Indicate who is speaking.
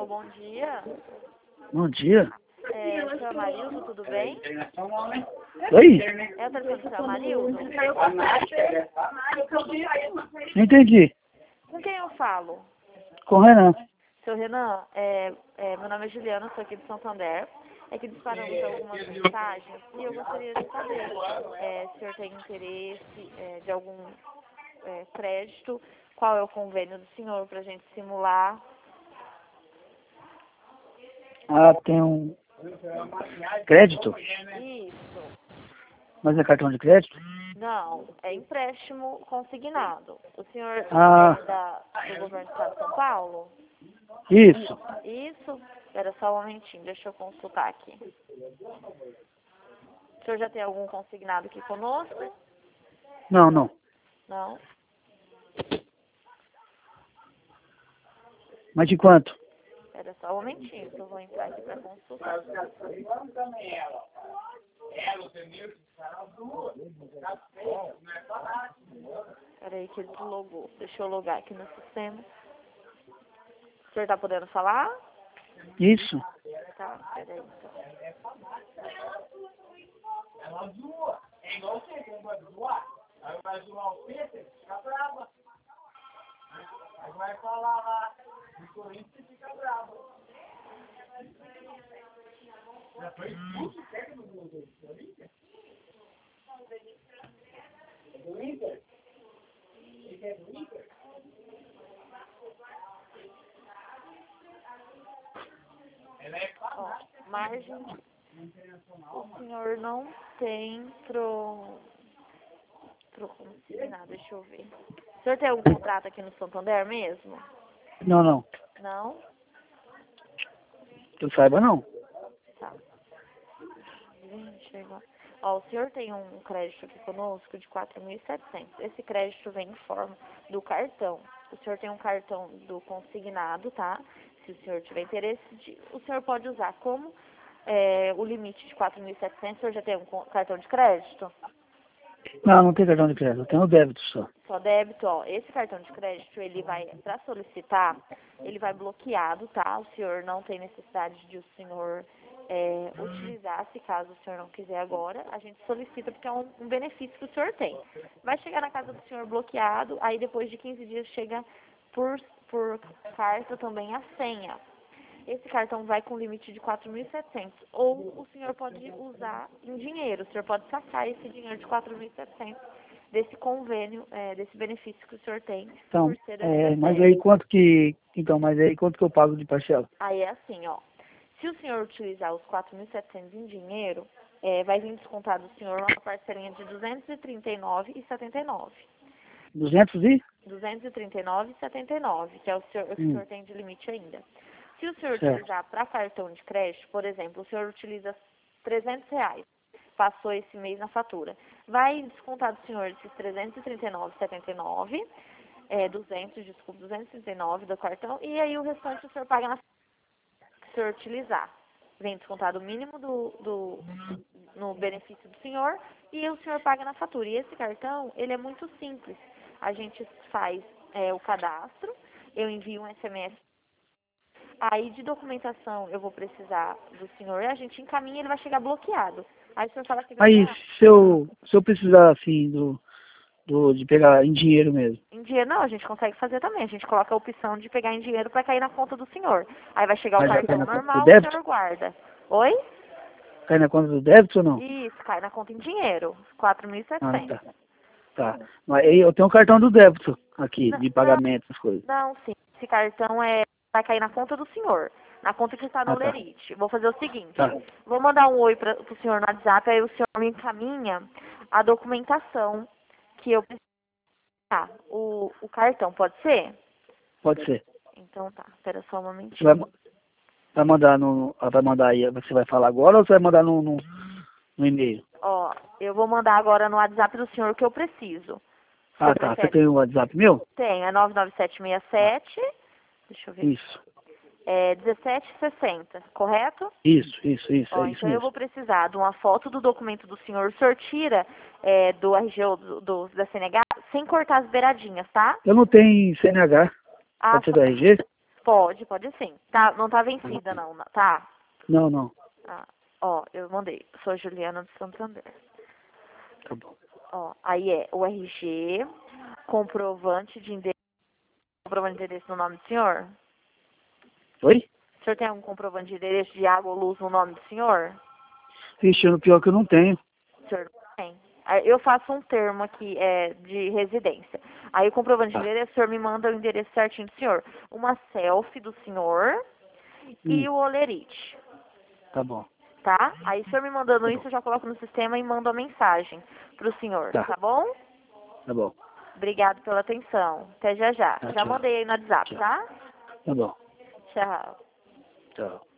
Speaker 1: Alô, bom dia.
Speaker 2: Bom dia.
Speaker 1: O senhor Amarildo, tudo bem?
Speaker 2: Oi?
Speaker 1: É o telefone do senhor Amarildo?
Speaker 2: Não entendi.
Speaker 1: Com quem eu falo?
Speaker 2: Com o Renan.
Speaker 1: Seu Renan, meu nome é Juliana, sou aqui de Santander. É que disparamos algumas mensagens e eu gostaria de saber se o senhor tem interesse de algum crédito, qual é o convênio do senhor para a gente simular.
Speaker 2: Ah, tem um crédito?
Speaker 1: Isso.
Speaker 2: Mas é cartão de crédito?
Speaker 1: Não, é empréstimo consignado. O senhor
Speaker 2: Ah.
Speaker 1: é do governo do estado de São Paulo?
Speaker 2: Isso.
Speaker 1: Isso? Espera só um momentinho, deixa eu consultar aqui. O senhor já tem algum consignado aqui conosco?
Speaker 2: Não, não.
Speaker 1: Não?
Speaker 2: Mas de quanto?
Speaker 1: Espera só um momentinho, que eu vou entrar aqui para consultar. Espera aí que ele deslogou. Deixa eu logar aqui no sistema. O senhor tá podendo falar?
Speaker 2: Isso.
Speaker 1: Tá, espera aí então.
Speaker 3: Ela zoa. É igual você, que não pode zoar. Aí vai zoar o Peter, fica brava. Aí vai falar lá, no Corinthians fica bravo. Já foi expulso o técnico do Corinthians? É do Inter? Ele é do Inter? Ela é fanática.
Speaker 1: Margem. O senhor não tem pro consignado, deixa eu ver. O senhor tem algum contrato aqui no Santander mesmo?
Speaker 2: Não, não.
Speaker 1: Não?
Speaker 2: Que eu saiba, não.
Speaker 1: Tá. Chegou. Ó, o senhor tem um crédito aqui conosco de 4.700. Esse crédito vem em forma do cartão. O senhor tem um cartão do consignado, tá? Se o senhor tiver interesse, o senhor pode usar como o limite de 4.700. O senhor já tem um cartão de crédito?
Speaker 2: Não, não tem cartão de crédito. Eu tenho débito só.
Speaker 1: Só débito, ó. Esse cartão de crédito, ele vai, para solicitar, ele vai bloqueado, tá? O senhor não tem necessidade de o senhor utilizar, se caso o senhor não quiser agora. A gente solicita porque é um benefício que o senhor tem. Vai chegar na casa do senhor bloqueado, aí depois de 15 dias chega por carta também a senha. Esse cartão vai com limite de 4.700. Ou o senhor pode usar em dinheiro. O senhor pode sacar esse dinheiro de 4.700 desse convênio, desse benefício que o senhor tem.
Speaker 2: Então,
Speaker 1: por ser
Speaker 2: mas aí quanto que... Então, mas aí quanto que eu pago de parcela?
Speaker 1: Aí é assim, ó. Se o senhor utilizar os 4.700 em dinheiro, vai vir descontado do senhor uma parcelinha de R$ 239,79.
Speaker 2: 200 e?
Speaker 1: 239,79, que é o que o senhor tem de limite ainda. Se o senhor utilizar para cartão de crédito, por exemplo, o senhor utiliza R$ 300, passou esse mês na fatura. Vai descontar do senhor esses 339,79, 239 do cartão, e aí o restante o senhor paga na que o senhor utilizar. Vem descontado o mínimo no benefício do senhor e o senhor paga na fatura. E esse cartão, ele é muito simples. A gente faz o cadastro, eu envio um SMS. Aí de documentação eu vou precisar do senhor e a gente encaminha e ele vai chegar bloqueado. Aí o senhor fala que vai
Speaker 2: Aí, se eu precisar, assim, de pegar em dinheiro mesmo.
Speaker 1: Em dinheiro não, a gente consegue fazer também. A gente coloca a opção de pegar em dinheiro para cair na conta do senhor. Aí vai chegar o cartão normal, o senhor guarda. Oi?
Speaker 2: Cai na conta do débito ou não?
Speaker 1: Isso, cai na conta em dinheiro. 4.700.
Speaker 2: Ah, tá. Mas aí eu tenho um cartão do débito aqui, de pagamento, essas coisas.
Speaker 1: Não, sim. Esse cartão vai cair na conta do senhor. Na conta que está no Lerite. Vou fazer o seguinte. Vou mandar um oi para o senhor no WhatsApp, aí o senhor me encaminha a documentação que eu preciso. Tá, o cartão, pode ser?
Speaker 2: Pode ser.
Speaker 1: Então tá, espera só um momentinho.
Speaker 2: Vai mandar aí, você vai falar agora ou você vai mandar no e-mail?
Speaker 1: Ó, eu vou mandar agora no WhatsApp do senhor o que eu preciso.
Speaker 2: Ah, tá. Você tem o WhatsApp meu?
Speaker 1: Tenho, é 99767, deixa eu ver.
Speaker 2: Isso.
Speaker 1: 1760, correto?
Speaker 2: Isso,
Speaker 1: Ó,
Speaker 2: é isso
Speaker 1: então
Speaker 2: mesmo.
Speaker 1: eu vou precisar de uma foto do documento do senhor. O senhor tira do RG ou da CNH sem cortar as beiradinhas, tá?
Speaker 2: Eu não tenho CNH. Pode ser do RG?
Speaker 1: Pode sim. Tá, não tá vencida não, tá?
Speaker 2: Não, não.
Speaker 1: Ah, ó, eu mandei. Sou Juliana de Santander.
Speaker 2: Tá bom.
Speaker 1: Ó, aí é o RG, comprovante de endereço no nome do senhor?
Speaker 2: Oi?
Speaker 1: O senhor tem algum comprovante de endereço de água ou luz no nome do senhor?
Speaker 2: Vixe, no pior que eu não tenho.
Speaker 1: O senhor não tem. Aí eu faço um termo aqui de residência. Aí o comprovante de
Speaker 2: Tá.
Speaker 1: endereço, o senhor me manda o endereço certinho do senhor. Uma selfie do senhor e o olerite.
Speaker 2: Tá bom.
Speaker 1: Tá? Aí o senhor me mandando
Speaker 2: Tá
Speaker 1: isso,
Speaker 2: bom.
Speaker 1: eu já coloco no sistema e mando a mensagem pro senhor.
Speaker 2: Tá.
Speaker 1: Tá bom?
Speaker 2: Tá bom.
Speaker 1: Obrigado pela atenção. Até já já.
Speaker 2: Tá,
Speaker 1: Já
Speaker 2: tchau.
Speaker 1: mandei aí no WhatsApp,
Speaker 2: Tchau.
Speaker 1: tá?
Speaker 2: Tá bom.
Speaker 1: Tchau.
Speaker 2: Tchau.